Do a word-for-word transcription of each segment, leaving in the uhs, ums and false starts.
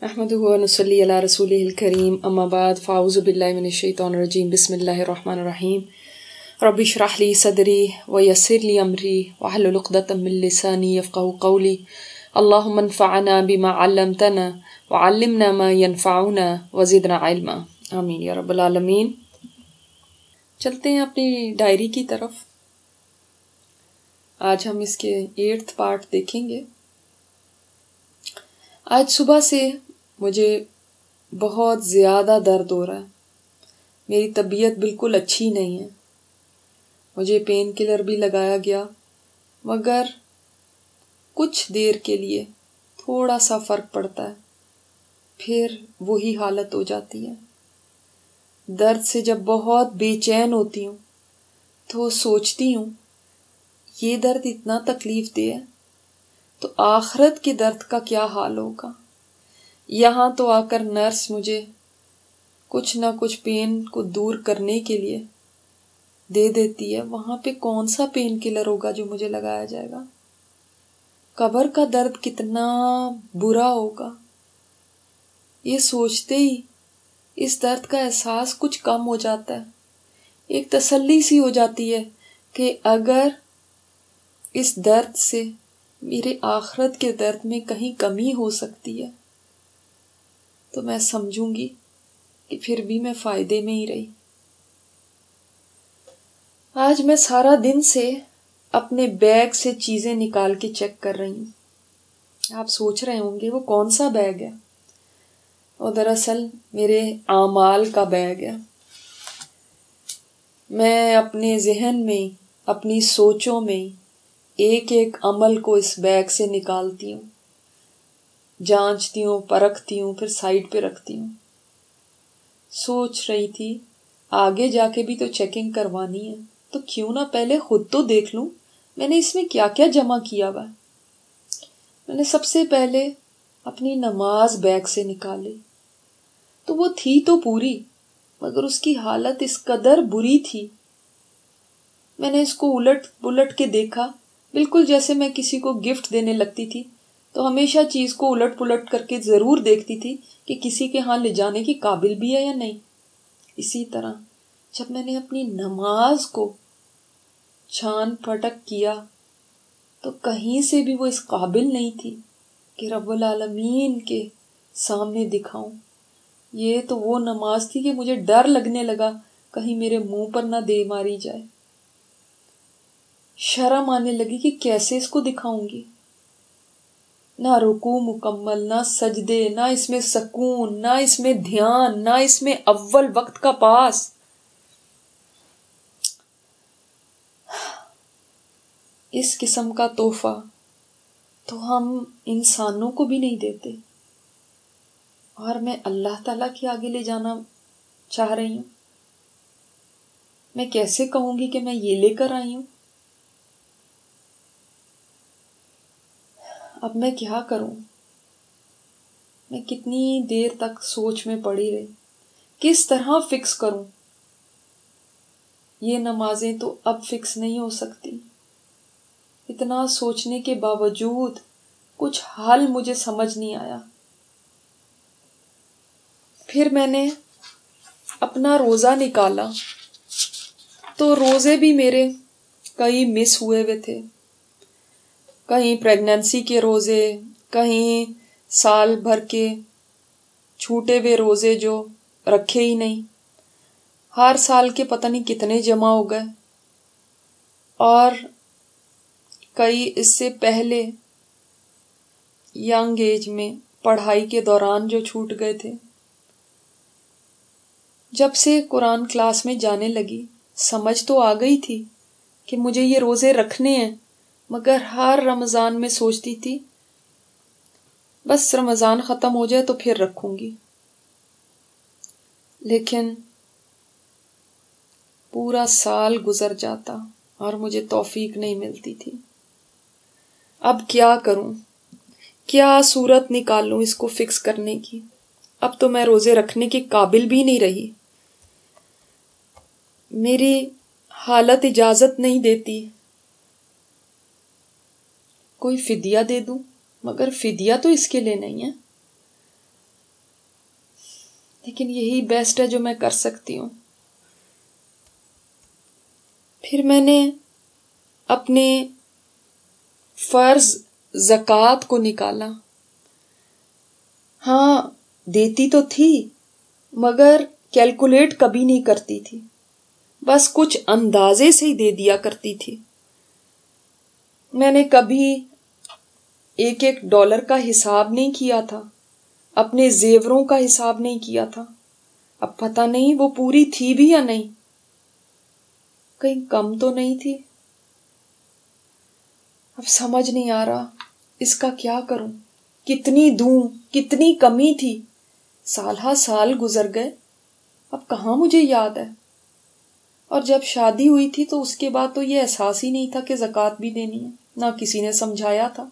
نحمدہ و نصلی علی رسولہ الکریم اما بعد فاعوذ باللہ من الشیطان الرجیم بسم اللہ الرحمن الرحیم رب اشرح لی صدری ویسر لی امری واحلل عقدۃ من لسانی یفقہوا قولی اللہم انفعنا بما علمتنا وعلمنا ما ینفعنا وزدنا علما آمین یا رب العالمین۔ چلتے ہیں اپنی ڈائری کی طرف۔ آج ہم اس کے ایٹھ پارٹ دیکھیں گے۔ آج صبح سے مجھے بہت زیادہ درد ہو رہا ہے، میری طبیعت بالکل اچھی نہیں ہے، مجھے پین کلر بھی لگایا گیا مگر کچھ دیر کے لیے تھوڑا سا فرق پڑتا ہے، پھر وہی حالت ہو جاتی ہے۔ درد سے جب بہت بے چین ہوتی ہوں تو سوچتی ہوں یہ درد اتنا تکلیف دہ ہے تو آخرت کے درد کا کیا حال ہوگا۔ یہاں تو آ کر نرس مجھے کچھ نہ کچھ پین کو دور کرنے کے لیے دے دیتی ہے، وہاں پہ کون سا پین کلر ہوگا جو مجھے لگایا جائے گا۔ قبر کا درد کتنا برا ہوگا، یہ سوچتے ہی اس درد کا احساس کچھ کم ہو جاتا ہے، ایک تسلی سی ہو جاتی ہے کہ اگر اس درد سے میرے آخرت کے درد میں کہیں کمی ہو سکتی ہے تو میں سمجھوں گی کہ پھر بھی میں فائدے میں ہی رہی۔ آج میں سارا دن سے اپنے بیگ سے چیزیں نکال کے چیک کر رہی ہوں۔ آپ سوچ رہے ہوں گے وہ کون سا بیگ ہے؟ اور دراصل میرے اعمال کا بیگ ہے۔ میں اپنے ذہن میں، اپنی سوچوں میں ایک ایک عمل کو اس بیگ سے نکالتی ہوں، جانچتی ہوں، پرکھتی ہوں، پھر سائڈ پہ رکھتی ہوں۔ سوچ رہی تھی آگے جا کے بھی تو چیکنگ کروانی ہے تو کیوں نہ پہلے خود تو دیکھ لوں میں نے اس میں کیا کیا جمع کیا ہوا ہے۔ میں نے سب سے پہلے اپنی نماز بیگ سے نکالی تو وہ تھی تو پوری مگر اس کی حالت اس قدر بری تھی، میں نے اس کو الٹ پلٹ کے دیکھا، بالکل جیسے میں کسی کو گفٹ دینے لگتی تھی تو ہمیشہ چیز کو الٹ پلٹ کر کے ضرور دیکھتی تھی کہ کسی کے ہاں لے جانے کی قابل بھی ہے یا نہیں۔ اسی طرح جب میں نے اپنی نماز کو چھان پھٹک کیا تو کہیں سے بھی وہ اس قابل نہیں تھی کہ رب العالمین کے سامنے دکھاؤں۔ یہ تو وہ نماز تھی کہ مجھے ڈر لگنے لگا کہیں میرے منہ پر نہ دے ماری جائے، شرم آنے لگی کہ کیسے اس کو دکھاؤں گی۔ نہ رکوع مکمل، نہ سجدے، نہ اس میں سکون، نہ اس میں دھیان، نہ اس میں اول وقت کا پاس۔ اس قسم کا تحفہ تو ہم انسانوں کو بھی نہیں دیتے اور میں اللہ تعالیٰ کے آگے لے جانا چاہ رہی ہوں۔ میں کیسے کہوں گی کہ میں یہ لے کر آئی ہوں؟ اب میں کیا کروں؟ میں کتنی دیر تک سوچ میں پڑی رہی، کس طرح فکس کروں؟ یہ نمازیں تو اب فکس نہیں ہو سکتی۔ اتنا سوچنے کے باوجود کچھ حل مجھے سمجھ نہیں آیا۔ پھر میں نے اپنا روزہ نکالا تو روزے بھی میرے کئی مس ہوئے ہوئے تھے، کہیں پریگننسی کے روزے، کہیں سال بھر کے چھوٹے ہوئے روزے جو رکھے ہی نہیں، ہر سال کے پتہ نہیں کتنے جمع ہو گئے، اور کئی اس سے پہلے ینگ ایج میں پڑھائی کے دوران جو چھوٹ گئے تھے۔ جب سے قرآن کلاس میں جانے لگی سمجھ تو آ گئی تھی کہ مجھے یہ روزے رکھنے ہیں، مگر ہر رمضان میں سوچتی تھی بس رمضان ختم ہو جائے تو پھر رکھوں گی، لیکن پورا سال گزر جاتا اور مجھے توفیق نہیں ملتی تھی۔ اب کیا کروں؟ کیا صورت نکالوں اس کو فکس کرنے کی؟ اب تو میں روزے رکھنے کے قابل بھی نہیں رہی، میری حالت اجازت نہیں دیتی۔ کوئی فدیہ دے دوں مگر فدیہ تو اس کے لیے نہیں ہے، لیکن یہی بیسٹ ہے جو میں کر سکتی ہوں۔ پھر میں نے اپنے فرض زکوٰۃ کو نکالا۔ ہاں دیتی تو تھی مگر کیلکولیٹ کبھی نہیں کرتی تھی، بس کچھ اندازے سے ہی دے دیا کرتی تھی۔ میں نے کبھی ایک ایک ڈالر کا حساب نہیں کیا تھا، اپنے زیوروں کا حساب نہیں کیا تھا۔ اب پتہ نہیں وہ پوری تھی بھی یا نہیں، کہیں کم تو نہیں تھی۔ اب سمجھ نہیں آ رہا اس کا کیا کروں، کتنی دوں، کتنی کمی تھی۔ سال ہا سال گزر گئے، اب کہاں مجھے یاد ہے۔ اور جب شادی ہوئی تھی تو اس کے بعد تو یہ احساس ہی نہیں تھا کہ زکوٰۃ بھی دینی ہے، نہ کسی نے سمجھایا تھا۔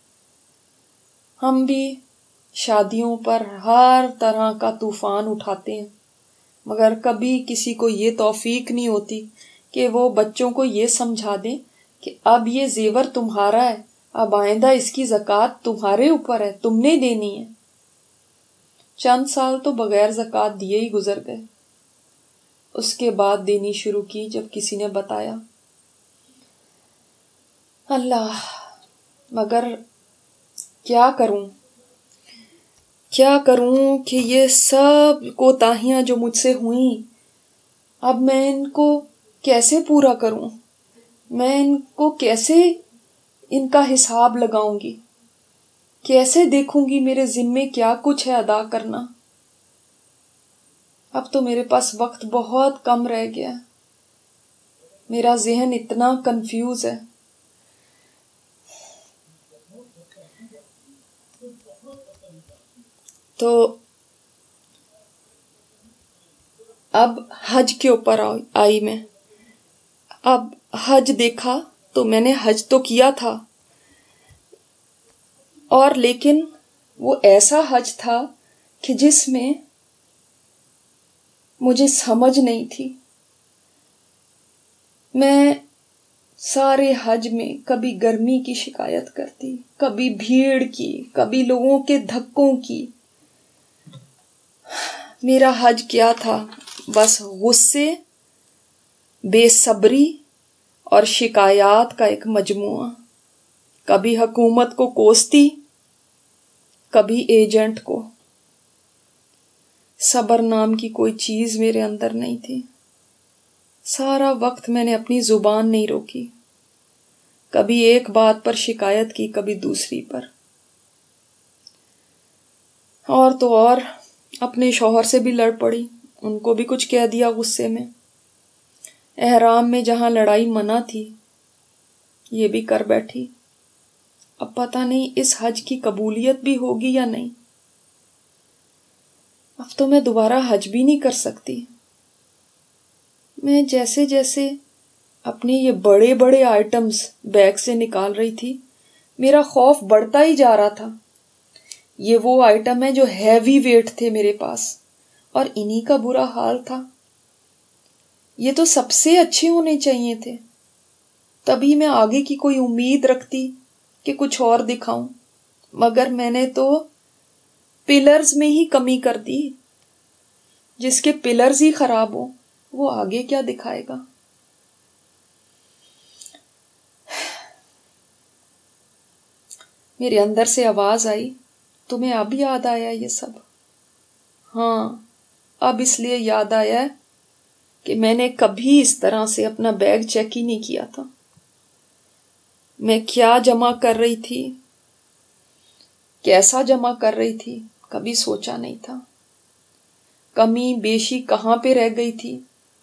ہم بھی شادیوں پر ہر طرح کا طوفان اٹھاتے ہیں، مگر کبھی کسی کو یہ توفیق نہیں ہوتی کہ وہ بچوں کو یہ سمجھا دیں کہ اب یہ زیور تمہارا ہے، اب آئندہ اس کی زکوٰۃ تمہارے اوپر ہے، تم نے دینی ہے۔ چند سال تو بغیر زکوٰۃ دیے ہی گزر گئے، اس کے بعد دینی شروع کی جب کسی نے بتایا۔ اللہ، مگر کیا کروں کیا کروں کہ یہ سب کوتاہیاں جو مجھ سے ہوئیں، اب میں ان کو کیسے پورا کروں؟ میں ان کو کیسے ان کا حساب لگاؤں گی؟ کیسے دیکھوں گی میرے ذمے کیا کچھ ہے ادا کرنا؟ اب تو میرے پاس وقت بہت کم رہ گیا، میرا ذہن اتنا کنفیوز ہے۔ تو اب حج کے اوپر آئی میں۔ اب حج دیکھا تو میں نے حج تو کیا تھا، اور لیکن وہ ایسا حج تھا کہ جس میں مجھے سمجھ نہیں تھی۔ میں سارے حج میں کبھی گرمی کی شکایت کرتی، کبھی بھیڑ کی، کبھی لوگوں کے دھکوں کی۔ میرا حج کیا تھا؟ بس غصے، بے صبری اور شکایات کا ایک مجموعہ۔ کبھی حکومت کو کوستی، کبھی ایجنٹ کو۔ صبر نام کی کوئی چیز میرے اندر نہیں تھی۔ سارا وقت میں نے اپنی زبان نہیں روکی، کبھی ایک بات پر شکایت کی، کبھی دوسری پر۔ اور تو اور اپنے شوہر سے بھی لڑ پڑی، ان کو بھی کچھ کہہ دیا غصے میں۔ احرام میں جہاں لڑائی منع تھی، یہ بھی کر بیٹھی۔ اب پتہ نہیں اس حج کی قبولیت بھی ہوگی یا نہیں۔ اب تو میں دوبارہ حج بھی نہیں کر سکتی۔ میں جیسے جیسے اپنے یہ بڑے بڑے آئٹمز بیگ سے نکال رہی تھی، میرا خوف بڑھتا ہی جا رہا تھا۔ یہ وہ آئٹم ہے جو ہیوی ویٹ تھے میرے پاس، اور انہی کا برا حال تھا۔ یہ تو سب سے اچھے ہونے چاہیے تھے، تبھی میں آگے کی کوئی امید رکھتی کہ کچھ اور دکھاؤں، مگر میں نے تو پلرز میں ہی کمی کر دی۔ جس کے پلرز ہی خراب ہو وہ آگے کیا دکھائے گا؟ میرے اندر سے آواز آئی، تمہیں اب یاد آیا یہ سب؟ ہاں، اب اس لیے یاد آیا کہ میں نے کبھی اس طرح سے اپنا بیگ چیک ہی نہیں کیا تھا۔ میں کیا جمع کر رہی تھی، کیسا جمع کر رہی تھی، کبھی سوچا نہیں تھا۔ کمی بیشی کہاں پہ رہ گئی تھی،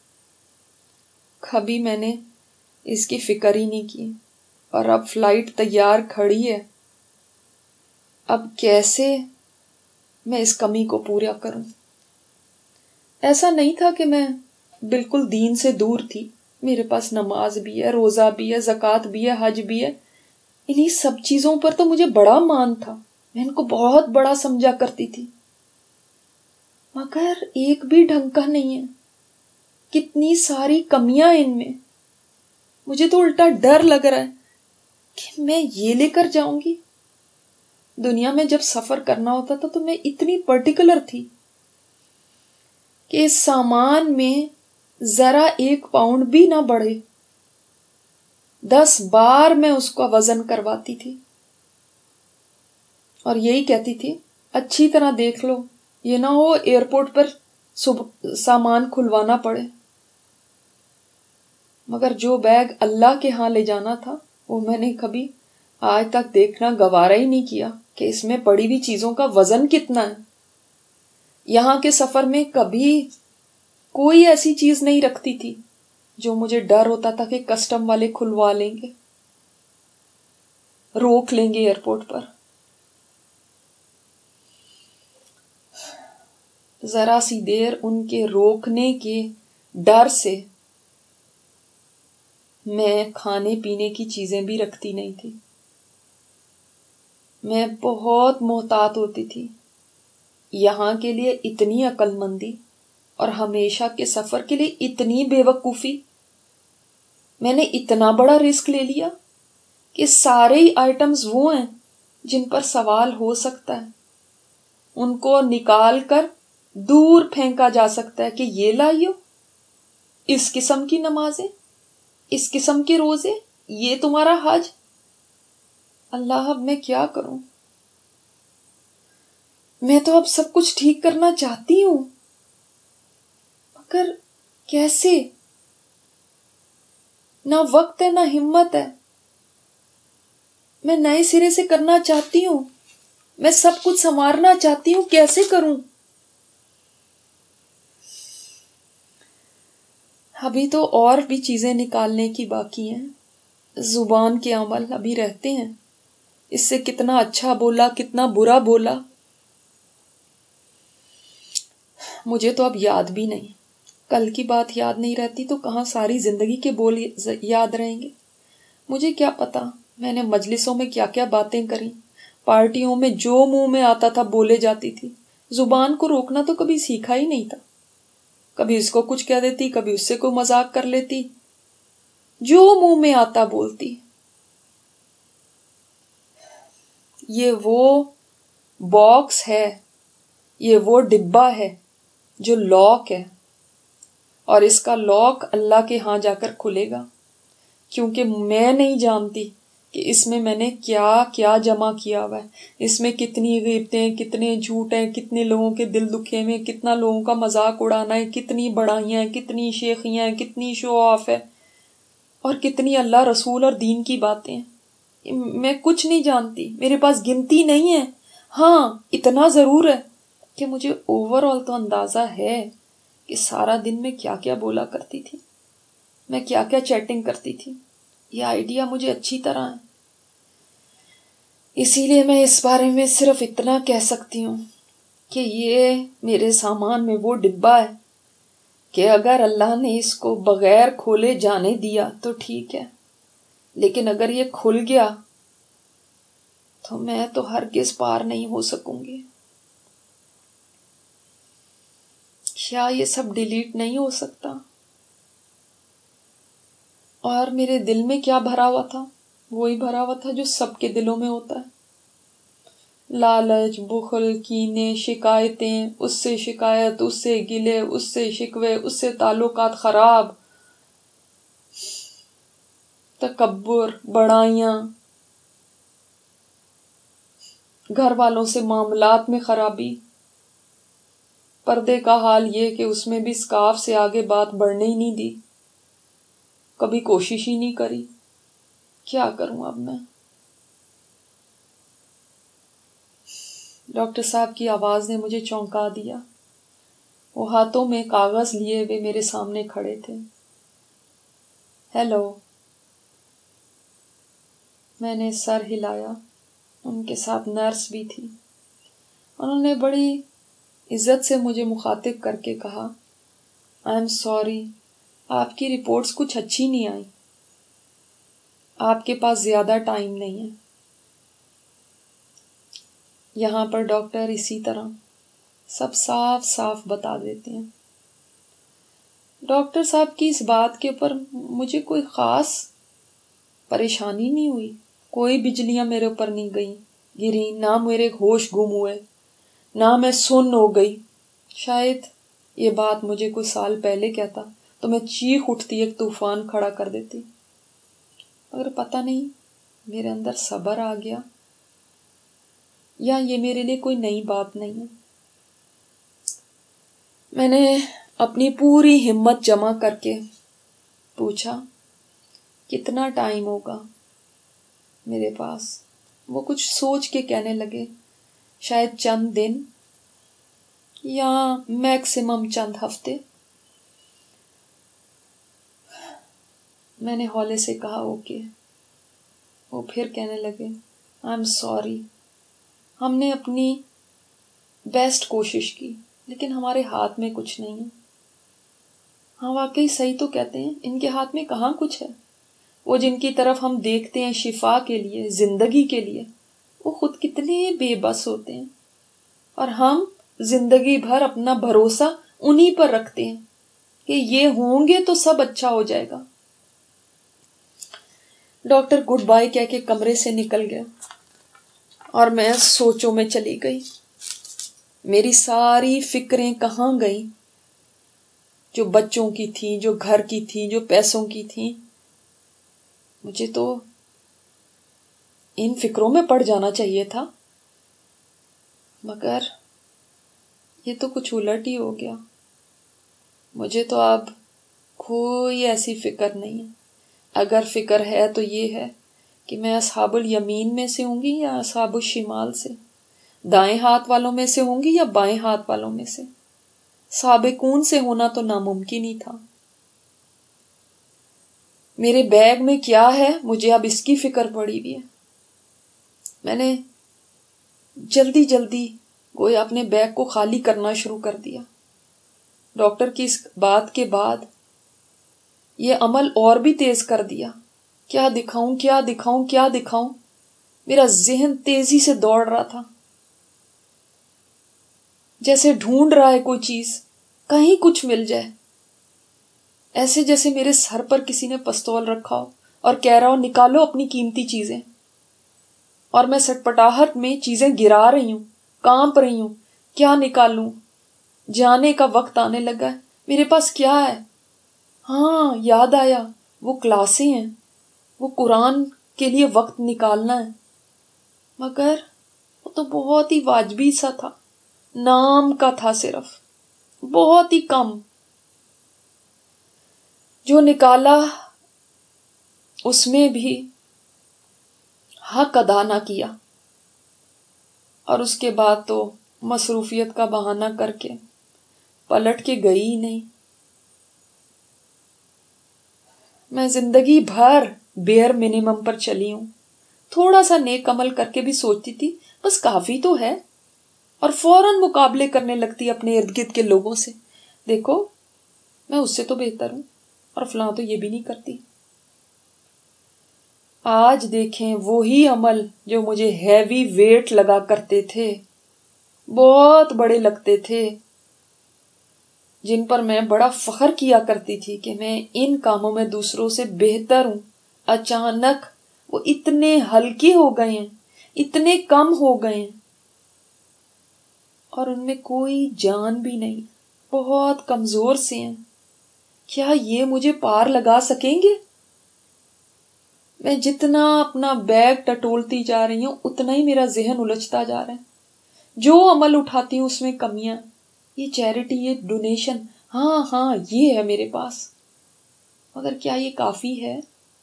کبھی میں نے اس کی فکر ہی نہیں کی۔ اور اب فلائٹ تیار کھڑی ہے، اب کیسے میں اس کمی کو پورا کروں؟ ایسا نہیں تھا کہ میں بالکل دین سے دور تھی، میرے پاس نماز بھی ہے، روزہ بھی ہے، زکوٰۃ بھی ہے، حج بھی ہے۔ انہی سب چیزوں پر تو مجھے بڑا مان تھا، میں ان کو بہت بڑا سمجھا کرتی تھی، مگر ایک بھی ڈھنگ کا نہیں ہے۔ کتنی ساری کمیاں ان میں۔ مجھے تو الٹا ڈر لگ رہا ہے کہ میں یہ لے کر جاؤں گی۔ دنیا میں جب سفر کرنا ہوتا تھا تو میں اتنی پرٹیکولر تھی، کہ اس سامان میں ذرا ایک پاؤنڈ بھی نہ بڑھے. دس بار میں اس کا وزن کرواتی تھی اور یہی کہتی تھی اچھی طرح دیکھ لو، یہ نہ ہو ایئرپورٹ پر سامان کھلوانا پڑے. مگر جو بیگ اللہ کے ہاں لے جانا تھا وہ میں نے کبھی آج تک دیکھنا گوارا ہی نہیں کیا کہ اس میں پڑی ہوئی چیزوں کا وزن کتنا ہے. یہاں کے سفر میں کبھی کوئی ایسی چیز نہیں رکھتی تھی جو مجھے ڈر ہوتا تھا کہ کسٹم والے کھلوا لیں گے، روک لیں گے ایئرپورٹ پر. ذرا سی دیر ان کے روکنے کے ڈر سے میں کھانے پینے کی چیزیں بھی رکھتی نہیں تھی. میں بہت محتاط ہوتی تھی. یہاں کے لیے اتنی عقل مندی اور ہمیشہ کے سفر کے لیے اتنی بے وقوفی. میں نے اتنا بڑا رسک لے لیا کہ سارے ہی آئٹمز وہ ہیں جن پر سوال ہو سکتا ہے، ان کو نکال کر دور پھینکا جا سکتا ہے کہ یہ لائیو، اس قسم کی نمازیں، اس قسم کے روزے، یہ تمہارا حج. اللہ اب میں کیا کروں؟ میں تو اب سب کچھ ٹھیک کرنا چاہتی ہوں مگر کیسے؟ نہ وقت ہے نہ ہمت ہے. میں نئے سرے سے کرنا چاہتی ہوں، میں سب کچھ سنوارنا چاہتی ہوں، کیسے کروں؟ ابھی تو اور بھی چیزیں نکالنے کی باقی ہیں. زبان کے عمل ابھی رہتے ہیں، اس سے کتنا اچھا بولا کتنا برا بولا مجھے تو اب یاد بھی نہیں. کل کی بات یاد نہیں رہتی تو کہاں ساری زندگی کے بول یاد رہیں گے. مجھے کیا پتا میں نے مجلسوں میں کیا کیا باتیں کریں، پارٹیوں میں جو منہ میں آتا تھا بولے جاتی تھی. زبان کو روکنا تو کبھی سیکھا ہی نہیں تھا. کبھی اس کو کچھ کہہ دیتی، کبھی اس سے کوئی مذاق کر لیتی، جو منہ میں آتا بولتی. یہ وہ باکس ہے، یہ وہ ڈبہ ہے جو لاک ہے، اور اس کا لاک اللہ کے ہاں جا کر کھلے گا، کیونکہ میں نہیں جانتی کہ اس میں میں نے کیا کیا جمع کیا ہوا ہے. اس میں کتنی غیبتیں، کتنے جھوٹ ہیں، کتنے لوگوں کے دل دکھے ہوئے، کتنا لوگوں کا مذاق اڑانا ہے، کتنی بڑائیاں ہیں، کتنی شیخیاں ہیں، کتنی شو آف ہے، اور کتنی اللہ رسول اور دین کی باتیں ہیں. میں کچھ نہیں جانتی، میرے پاس گنتی نہیں ہے. ہاں اتنا ضرور ہے کہ مجھے اوور آل تو اندازہ ہے کہ سارا دن میں کیا کیا بولا کرتی تھی، میں کیا کیا چیٹنگ کرتی تھی. یہ آئیڈیا مجھے اچھی طرح ہے. اسی لیے میں اس بارے میں صرف اتنا کہہ سکتی ہوں کہ یہ میرے سامان میں وہ ڈبہ ہے کہ اگر اللہ نے اس کو بغیر کھولے جانے دیا تو ٹھیک ہے، لیکن اگر یہ کھل گیا تو میں تو ہرگز پار نہیں ہو سکوں گی. کیا یہ سب ڈیلیٹ نہیں ہو سکتا؟ اور میرے دل میں کیا بھرا ہوا تھا؟ وہی بھرا ہوا تھا جو سب کے دلوں میں ہوتا ہے. لالچ، بخل، کینے، شکایتیں، اس سے شکایت، اس سے گلے، اس سے شکوے، اس سے تعلقات خراب، تکبر، بڑائیاں، گھر والوں سے معاملات میں خرابی. پردے کا حال یہ کہ اس میں بھی سکارف سے آگے بات بڑھنے ہی نہیں دی، کبھی کوشش ہی نہیں کری. کیا کروں اب میں؟ ڈاکٹر صاحب کی آواز نے مجھے چونکا دیا. وہ ہاتھوں میں کاغذ لیے ہوئے میرے سامنے کھڑے تھے. ہیلو. میں نے سر ہلایا. ان کے ساتھ نرس بھی تھی. انہوں نے بڑی عزت سے مجھے مخاطب کر کے کہا، آئی ایم سوری، آپ کی رپورٹس کچھ اچھی نہیں آئی. آپ کے پاس زیادہ ٹائم نہیں ہے. یہاں پر ڈاکٹر اسی طرح سب صاف صاف بتا دیتے ہیں. ڈاکٹر صاحب کی اس بات کے اوپر مجھے کوئی خاص پریشانی نہیں ہوئی. کوئی بجلیاں میرے اوپر نہیں گئی گری، نہ میرے ہوش گم ہوئے، نہ میں سن ہو گئی. شاید یہ بات مجھے کوئی سال پہلے کہتا تو میں چیخ اٹھتی، ایک طوفان کھڑا کر دیتی، مگر پتہ نہیں میرے اندر صبر آ گیا یا یہ میرے لیے کوئی نئی بات نہیں ہے۔ میں نے اپنی پوری ہمت جمع کر کے پوچھا کتنا ٹائم ہوگا میرے پاس۔ وہ کچھ سوچ کے کہنے لگے شاید چند دن یا میکسیمم چند ہفتے۔ میں نے ہولے سے کہا اوکے۔ وہ پھر کہنے لگے آئی ایم سوری، ہم نے اپنی بیسٹ کوشش کی لیکن ہمارے ہاتھ میں کچھ نہیں ہے۔ ہاں واقعی صحیح تو کہتے ہیں، ان کے ہاتھ میں کہاں کچھ ہے۔ وہ جن کی طرف ہم دیکھتے ہیں شفا کے لیے، زندگی کے لیے، وہ خود کتنے بے بس ہوتے ہیں، اور ہم زندگی بھر اپنا بھروسہ انہی پر رکھتے ہیں کہ یہ ہوں گے تو سب اچھا ہو جائے گا۔ ڈاکٹر گڈ بائی کہہ کے کمرے سے نکل گیا اور میں سوچوں میں چلی گئی۔ میری ساری فکریں کہاں گئیں؟ جو بچوں کی تھیں، جو گھر کی تھیں، جو پیسوں کی تھیں۔ مجھے تو ان فکروں میں پڑ جانا چاہیے تھا، مگر یہ تو کچھ الٹ ہی ہو گیا۔ مجھے تو اب کوئی ایسی فکر نہیں ہے۔ اگر فکر ہے تو یہ ہے کہ میں اصحاب الیمین میں سے ہوں گی یا اصحاب الشمال سے، دائیں ہاتھ والوں میں سے ہوں گی یا بائیں ہاتھ والوں میں سے۔ سابقون سے ہونا تو ناممکن ہی تھا۔ میرے بیگ میں کیا ہے مجھے اب اس کی فکر پڑی ہوئی ہے۔ میں نے جلدی جلدی گویا اپنے بیگ کو خالی کرنا شروع کر دیا۔ ڈاکٹر کی اس بات کے بعد یہ عمل اور بھی تیز کر دیا۔ کیا دکھاؤں کیا دکھاؤں کیا دکھاؤں، میرا ذہن تیزی سے دوڑ رہا تھا، جیسے ڈھونڈ رہا ہے کوئی چیز، کہیں کچھ مل جائے، ایسے جیسے میرے سر پر کسی نے پستول رکھا ہو اور کہہ رہا ہو نکالو اپنی قیمتی چیزیں، اور میں سٹپٹاہٹ میں چیزیں گرا رہی ہوں، کانپ رہی ہوں، کیا نکالوں؟ جانے کا وقت آنے لگا ہے، میرے پاس کیا ہے؟ ہاں یاد آیا، وہ کلاسیں ہیں، وہ قرآن کے لیے وقت نکالنا ہے، مگر وہ تو بہت ہی واجبی سا تھا، نام کا تھا، صرف بہت ہی کم۔ جو نکالا اس میں بھی حق ادا نہ کیا، اور اس کے بعد تو مصروفیت کا بہانہ کر کے پلٹ کے گئی ہی نہیں۔ میں زندگی بھر بیئر منیمم پر چلی ہوں، تھوڑا سا نیک عمل کر کے بھی سوچتی تھی بس کافی تو ہے، اور فوراً مقابلے کرنے لگتی اپنے ارد گرد کے لوگوں سے، دیکھو میں اس سے تو بہتر ہوں، اور فلاں تو یہ بھی نہیں کرتی۔ آج دیکھیں وہی عمل جو مجھے ہیوی ویٹ لگا کرتے تھے، بہت بڑے لگتے تھے، جن پر میں بڑا فخر کیا کرتی تھی کہ میں ان کاموں میں دوسروں سے بہتر ہوں، اچانک وہ اتنے ہلکے ہو گئے ہیں، اتنے کم ہو گئے ہیں، اور ان میں کوئی جان بھی نہیں، بہت کمزور سے ہیں۔ کیا یہ مجھے پار لگا سکیں گے؟ میں جتنا اپنا بیگ ٹٹولتی جا رہی ہوں اتنا ہی میرا ذہن الجھتا جا رہا ہے۔ جو عمل اٹھاتی ہوں اس میں کمیاں، یہ چیریٹی، یہ ڈونیشن، ہاں ہاں یہ ہے میرے پاس، مگر کیا یہ کافی ہے؟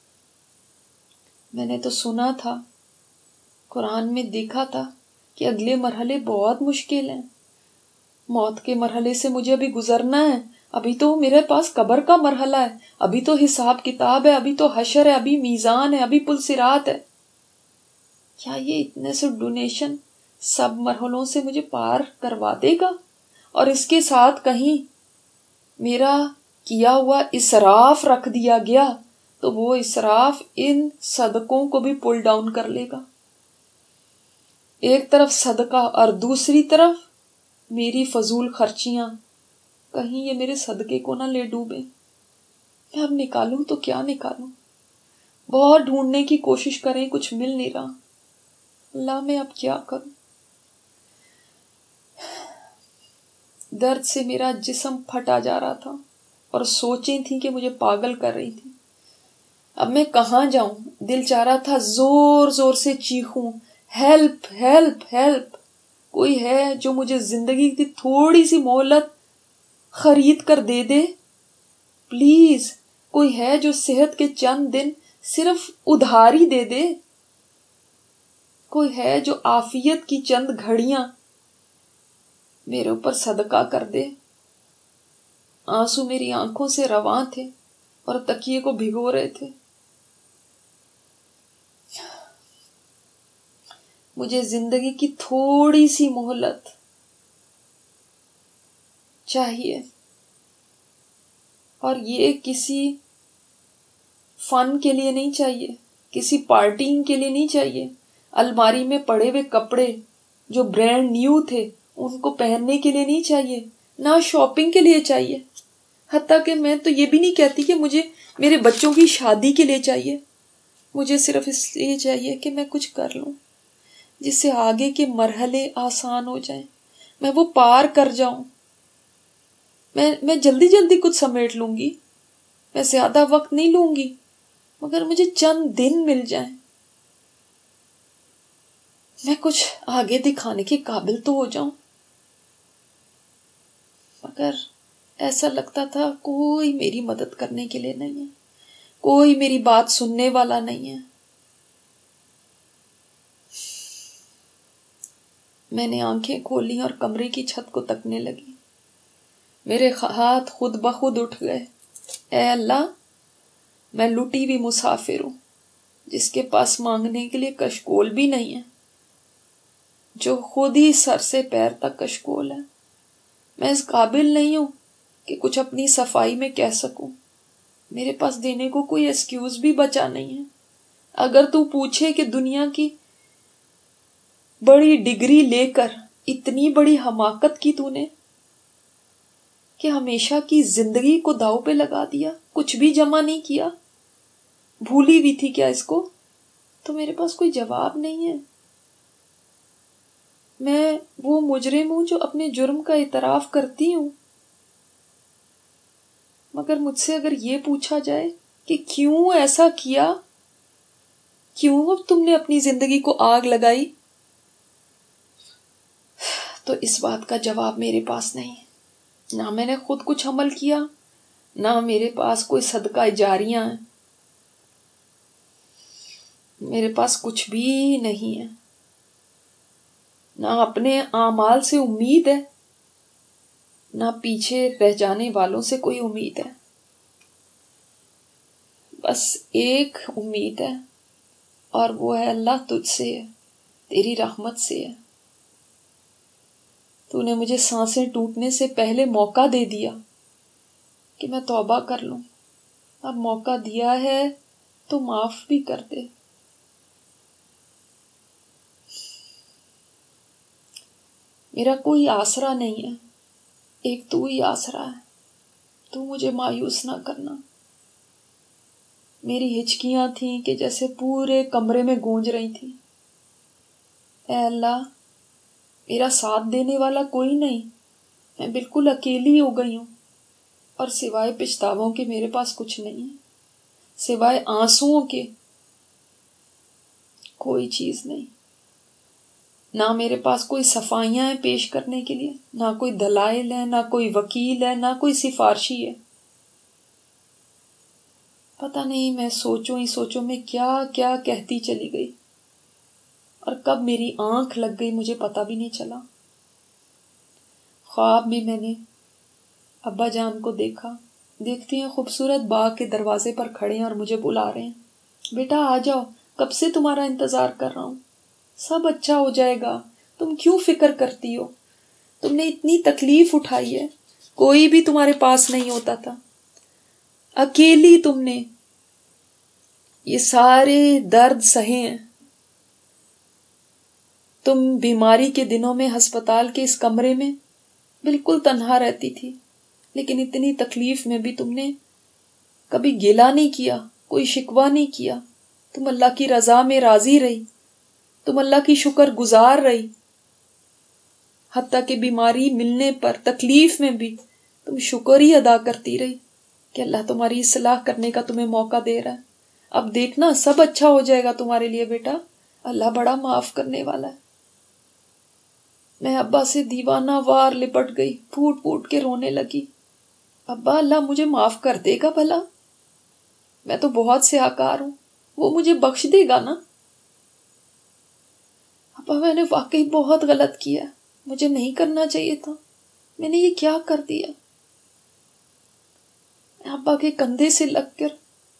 میں نے تو سنا تھا، قرآن میں دیکھا تھا کہ اگلے مرحلے بہت مشکل ہیں، موت کے مرحلے سے مجھے ابھی گزرنا ہے، ابھی تو میرے پاس قبر کا مرحلہ ہے، ابھی تو حساب کتاب ہے، ابھی تو حشر ہے، ابھی میزان ہے، ابھی پل صراط ہے۔ کیا یہ اتنے سے ڈونیشن سب مرحلوں سے مجھے پار کروا دے گا؟ اور اس کے ساتھ کہیں میرا کیا ہوا اسراف رکھ دیا گیا تو وہ اسراف ان صدقوں کو بھی پل ڈاؤن کر لے گا۔ ایک طرف صدقہ اور دوسری طرف میری فضول خرچیاں، کہیں یہ میرے صدقے کو نہ لے ڈوبے۔ میں اب نکالوں تو کیا نکالوں؟ بہت ڈھونڈنے کی کوشش کریں، کچھ مل نہیں رہا۔ اللہ میں اب کیا کروں؟ درد سے میرا جسم پھٹا جا رہا تھا اور سوچیں تھیں کہ مجھے پاگل کر رہی تھی. اب میں کہاں جاؤں؟ دل چاہ رہا تھا زور زور سے چیخوں، ہیلپ ہیلپ ہیلپ. کوئی ہے جو مجھے زندگی کی تھوڑی سی مہلت خرید کر دے دے؟ پلیز کوئی ہے جو صحت کے چند دن صرف ادھاری دے دے؟ کوئی ہے جو عافیت کی چند گھڑیاں میرے اوپر صدقہ کر دے؟ آنسو میری آنکھوں سے رواں تھے اور تکیے کو بھگو رہے تھے. مجھے زندگی کی تھوڑی سی مہلت چاہیے، اور یہ کسی فن کے لیے نہیں چاہیے، کسی پارٹینگ کے لیے نہیں چاہیے. الماری میں پڑے ہوئے کپڑے جو برانڈ نیو تھے ان کو پہننے کے لیے نہیں چاہیے، نہ شاپنگ کے لیے چاہیے. حتیٰ کہ میں تو یہ بھی نہیں کہتی کہ مجھے میرے بچوں کی شادی کے لیے چاہیے. مجھے صرف اس لیے چاہیے کہ میں کچھ کر لوں جس سے آگے کے مرحلے آسان ہو جائیں، میں وہ پار کر جاؤں. میں میں جلدی جلدی کچھ سمیٹ لوں گی، میں زیادہ وقت نہیں لوں گی، مگر مجھے چند دن مل جائیں، میں کچھ آگے دکھانے کے قابل تو ہو جاؤں. مگر ایسا لگتا تھا کوئی میری مدد کرنے کے لیے نہیں ہے، کوئی میری بات سننے والا نہیں ہے. میں نے آنکھیں کھولی اور کمرے کی چھت کو تکنے لگی. میرے ہاتھ خود بخود اٹھ گئے. اے اللہ، میں لٹی ہوئی مسافر ہوں جس کے پاس مانگنے کے لیے کشکول بھی نہیں ہے، جو خود ہی سر سے پیر تک کشکول ہے. میں اس قابل نہیں ہوں کہ کچھ اپنی صفائی میں کہہ سکوں. میرے پاس دینے کو کوئی ایکسکیوز بھی بچا نہیں ہے. اگر تو پوچھے کہ دنیا کی بڑی ڈگری لے کر اتنی بڑی حماقت کی تو نے کہ ہمیشہ کی زندگی کو داؤ پہ لگا دیا، کچھ بھی جمع نہیں کیا، بھولی ہوئی تھی کیا اس کو؟ تو میرے پاس کوئی جواب نہیں ہے. میں وہ مجرم ہوں جو اپنے جرم کا اعتراف کرتی ہوں، مگر مجھ سے اگر یہ پوچھا جائے کہ کیوں ایسا کیا، کیوں اب تم نے اپنی زندگی کو آگ لگائی، تو اس بات کا جواب میرے پاس نہیں. نہ میں نے خود کچھ عمل کیا، نہ میرے پاس کوئی صدقہ جاریاں ہیں، میرے پاس کچھ بھی نہیں ہے. نہ اپنے اعمال سے امید ہے، نہ پیچھے رہ جانے والوں سے کوئی امید ہے. بس ایک امید ہے، اور وہ ہے اللہ تجھ سے ہے، تیری رحمت سے ہے. تو نے مجھے سانسیں ٹوٹنے سے پہلے موقع دے دیا کہ میں توبہ کر لوں. اب موقع دیا ہے تو معاف بھی کر دے. میرا کوئی آسرا نہیں ہے، ایک تو ہی آسرا ہے. تو مجھے مایوس نہ کرنا. میری ہچکیاں تھیں کہ جیسے پورے کمرے میں گونج رہی تھیں. اے اللہ، میرا ساتھ دینے والا کوئی نہیں، میں بالکل اکیلی ہو گئی ہوں، اور سوائے پچھتاووں کے میرے پاس کچھ نہیں ہے، سوائے آنسوؤں کے کوئی چیز نہیں. نہ میرے پاس کوئی صفائیاں ہیں پیش کرنے کے لیے، نہ کوئی دلائل ہے، نہ کوئی وکیل ہے، نہ کوئی سفارشی ہے. پتہ نہیں میں سوچوں ہی سوچوں میں کیا کیا کہتی چلی گئی، اور کب میری آنکھ لگ گئی مجھے پتہ بھی نہیں چلا. خواب میں میں نے ابا جان کو دیکھا. دیکھتی ہیں خوبصورت باغ کے دروازے پر کھڑے ہیں اور مجھے بلا رہے ہیں، بیٹا آ جاؤ، کب سے تمہارا انتظار کر رہا ہوں، سب اچھا ہو جائے گا، تم کیوں فکر کرتی ہو، تم نے اتنی تکلیف اٹھائی ہے، کوئی بھی تمہارے پاس نہیں ہوتا تھا، اکیلی تم نے یہ سارے درد سہے ہیں. تم بیماری کے دنوں میں ہسپتال کے اس کمرے میں بالکل تنہا رہتی تھی، لیکن اتنی تکلیف میں بھی تم نے کبھی گلہ نہیں کیا، کوئی شکوہ نہیں کیا. تم اللہ کی رضا میں راضی رہی، تم اللہ کی شکر گزار رہی. حتیٰ کہ بیماری ملنے پر، تکلیف میں بھی تم شکر ہی ادا کرتی رہی کہ اللہ تمہاری اصلاح کرنے کا تمہیں موقع دے رہا ہے. اب دیکھنا سب اچھا ہو جائے گا تمہارے لیے بیٹا، اللہ بڑا معاف کرنے والا ہے. میں ابا سے دیوانہ وار لپٹ گئی، پھوٹ پھوٹ کے رونے لگی. ابا اللہ مجھے معاف کر دے گا بھلا؟ میں تو بہت سیاکار ہوں، وہ مجھے بخش دے گا نا؟ ابا میں نے واقعی بہت غلط کیا، مجھے نہیں کرنا چاہیے تھا، میں نے یہ کیا کر دیا؟ میں ابا کے کندھے سے لگ کر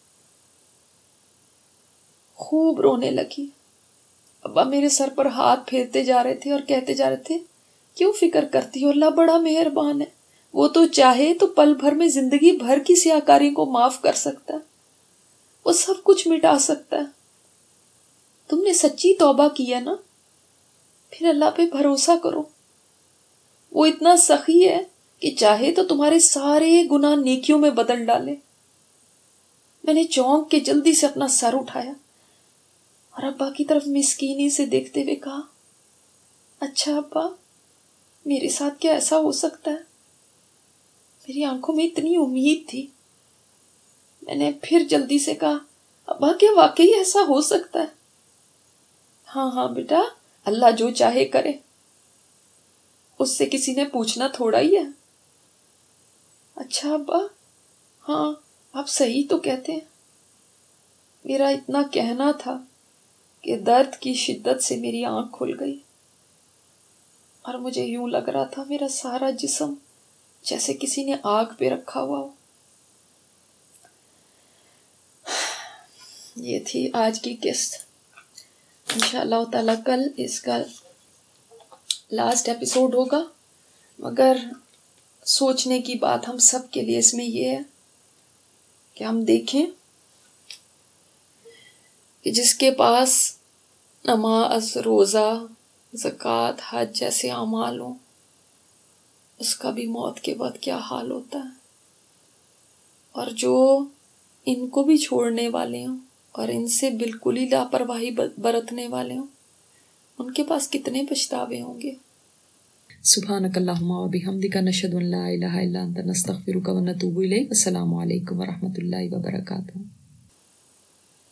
خوب رونے لگی. ابا میرے سر پر ہاتھ پھیرتے جا رہے تھے اور کہتے جا رہے تھے کیوں فکر کرتی ہو، اللہ بڑا مہربان ہے، وہ تو چاہے تو پل بھر میں زندگی بھر کی سیاکاری کو معاف کر سکتا ہے، وہ سب کچھ مٹا سکتا ہے. تم نے سچی توبہ کی ہے نا، پھر اللہ پہ بھروسہ کرو، وہ اتنا سخی ہے کہ چاہے تو تمہارے سارے گناہ نیکیوں میں بدل ڈالے. میں نے چونک کے جلدی سے اپنا سر اٹھایا اور ابا کی طرف مسکینی سے دیکھتے ہوئے کہا اچھا ابا، میرے ساتھ کیا ایسا ہو سکتا ہے؟ میری آنکھوں میں اتنی امید تھی. میں نے پھر جلدی سے کہا ابا کیا واقعی ایسا ہو سکتا ہے؟ ہاں ہاں بیٹا، اللہ جو چاہے کرے، اس سے کسی نے پوچھنا تھوڑا ہی ہے. اچھا ابا، ہاں آپ صحیح تو کہتے ہیں. میرا اتنا کہنا تھا کہ درد کی شدت سے میری آنکھ کھل گئی اور مجھے یوں لگ رہا تھا میرا سارا جسم جیسے کسی نے آگ پہ رکھا ہوا ہو. یہ تھی آج کی قسط. انشاءاللہ تعالیٰ کل اس کا لاسٹ ایپیسوڈ ہوگا، مگر سوچنے کی بات ہم سب کے لیے اس میں یہ ہے کہ ہم دیکھیں کہ جس کے پاس نماز، روزہ، زکوٰۃ، حج جیسے اعمال ہوں، اس کا بھی موت کے بعد کیا حال ہوتا ہے، اور جو ان کو بھی چھوڑنے والے ہوں اور ان سے بالکل ہی لاپرواہی برتنے والے ہوں، ان کے پاس کتنے پچھتاوے ہوں گے. سبحانک اللہم و بحمدک، نشہد ان لا الہ الا انت، نستغفرک و نتوب الیک. السلام علیکم و رحمۃ اللہ وبرکاتہ.